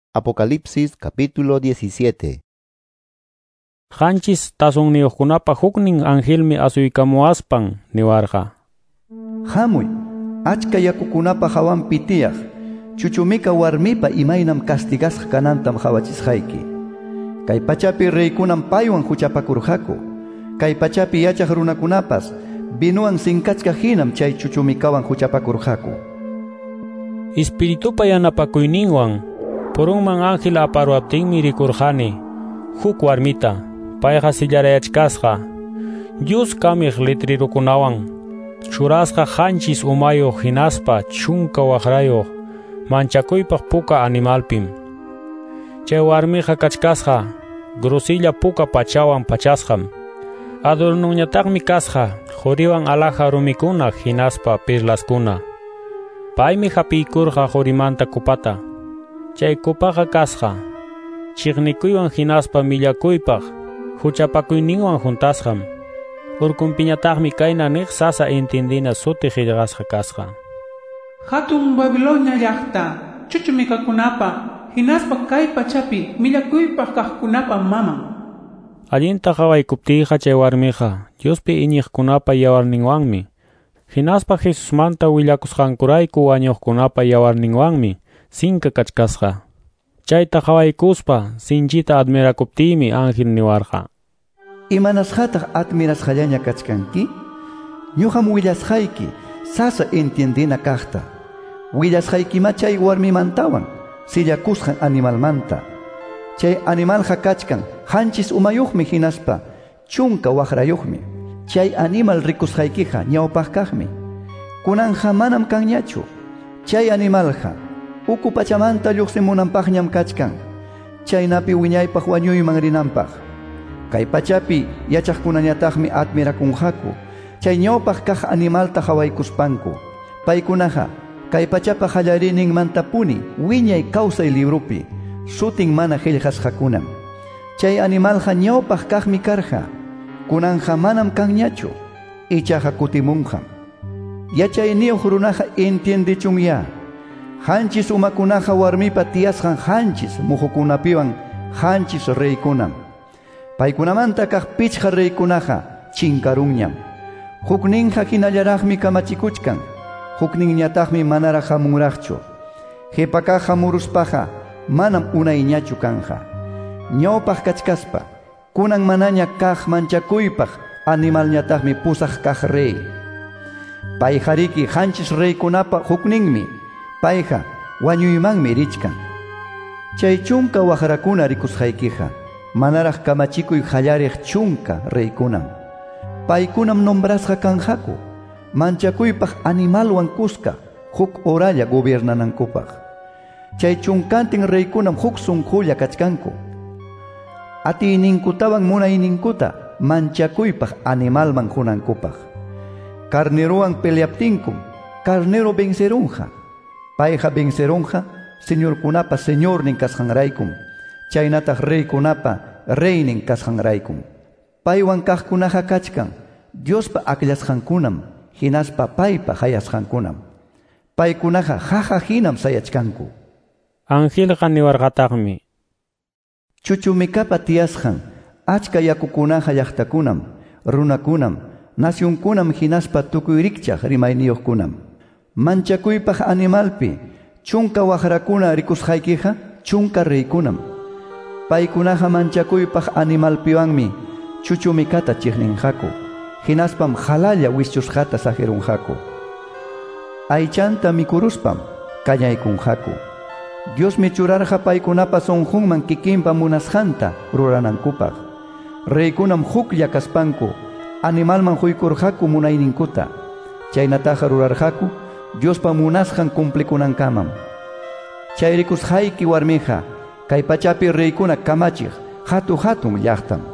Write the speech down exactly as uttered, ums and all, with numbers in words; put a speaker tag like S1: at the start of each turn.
S1: Apocalipsis capítulo diecisiete.
S2: Hanchis tason niukunapa huknin angelmi asuykamuaspan niwarqa.
S3: Hamuy, achka yakukunapa hawan pitiyaq, chuchumika warmipa imaynam castigasqa kanantam hawachisqayki. Kay pachapi reykunan paywan huchapakurqaku. Kay pachapi yachaq runakunapas binuwan sinkachka hinam chay chuchumikawan huchapakurqaku.
S2: Espiritupa yanapakuyninwan purunman ángel aparuaptinmi rikurqani huk warmita payqa sillarayachkasqa Dios kamiq letrirukunawan churasqa hanchis umayuq hinaspa chunka waqrayuq manchakuypaq puka animalpim. Chay warmiqa kachkasqa grosilla puka pachawan pachasqam. Adornuñataqmi kasqa juriwan alaja rumikuna hinaspa perlaskuna. Paymi hapiykurqa jurimanta kupata. Chay kupaqa kasqa chiqnikuywan hinaspa millakuypaq huchapakuyninwan juntasqam. Urkunpiñataqmi kayna niq sasa entendina suti qillqasqa kasqa.
S4: Hatun Babilonia llaqta chuchumikakunapa hinaspa kay pachapi millakuypaq kaqkunapa maman.
S2: Allinta qawaykuptiyqa chay warmiqa Diospi iñiqkunapa yawarninwanmi, hinaspa Jesusmanta willakusqankurayku wañuqkunapa yawarninwanmi sinka kachkasqa. Chayta qawaykuspa sinchita admirakuptiymi ángel niwarqa.
S3: Imanasqataq admirasqallaña kachkanki? Ñuqam willasqayki sasa entiendina kaqta. Willasqaykima chay warmimantawan sillakusqan animalmanta. Chay animalqa kachkan hanchis umayuqmi hinaspa chunka waqrayuqmi. Chay animal rikusqaykiqa ñawpaq kaqmi. Kunanqa manam kanñachu. Chay animalqa uku pachamanta lluqsimunanpaqñam kachkan. Chaynapi wiñaypaq wañuyman rinanpaq. Kay pachapi yachaqkunañataqmi admirakunqaku. Chay ñawpaq kaq animalta hawaykuspanku. Paykunaqa kay pachapa qallarininmantapuni wiñay kawsay librupi sutin mana qillqasqakunam. Chay animalqa ñawpaq kaqmi karqa. Kunanqa manam kanñachu. Ichaqa kutimunqam. Yachayniyuq runaqa entiendichunya. Hanchis umakunaqa warmipa tiyasqan hanchis muhukunapiwan hanchis reykunam. Paykunamanta kaq pichqa reykunaqa chinkarunñam. Hukninqa hinallaraqmi kamachikuchkan. Hukninñataqmi manaraq hamunraqchu. Qhipakaq hamuruspaqa manam unayñachu kanqa. Ñawpaq kachkaspa kunan manaña kaq manchakuypaq animalñataqmi pusaq kaq rey. Pay hariki hanchis reykunapa hukninmi. Payqa wañuymanmi richkan. Chay chunka waqrakuna rikusqaykiqa manaraq kamachikuy qallariq chunka reykunam. Paykunam nombrasqa kanqaku manchakuypaq animalwan kuska huk oralla gobiernanankupaq. Chay chunkantin reykunam huk sunqulla kachkanku. Atiyninkutawan munayninkuta manchakuypaq animalman hunankupaq. Carnerowan peleaptinkum carnero vencerunqa. Payqa vencerunqa señorkunapa señornin kasqanraykum. Chaynataq reykunapa reynin kasqanraykum. Paywan kaqkunaqa kachkan Diospa aklasqankunam hinaspa paypa hayasqankunam. Paykunaqa haqa hinam sayachkanku.
S2: Angelqa niwarqataqmi.
S3: Chuchumikapa tiyasqan achka yakukunaqa llaqtakunam, runakunam, nasyunkunam hinaspa tukuy rikchaq rimayniyuqkunam. Manchakuypaq animalpi chunka waqrakuna rikusqaykiqa chunka reykunam. Paykunaqa manchakuypaq animalpiwanmi chuchumikata chiqninqaku. Hinaspam halalla wischusqata sajirunqaku. Aychanta mikuruspam kañaykunqaku. Diosmi churarqa paykunapa sonjunman kikinpa munasqanta ruranankupaq. Reykunam huklla kaspanku animalman huykurqaku munayninkuta. Chaynataqa rurarqaku Diospa munasqan cumplikunankamam. Chay rikusqayki warmiqa kay pachapi reykuna kamachiq hatu hatun llaqtam.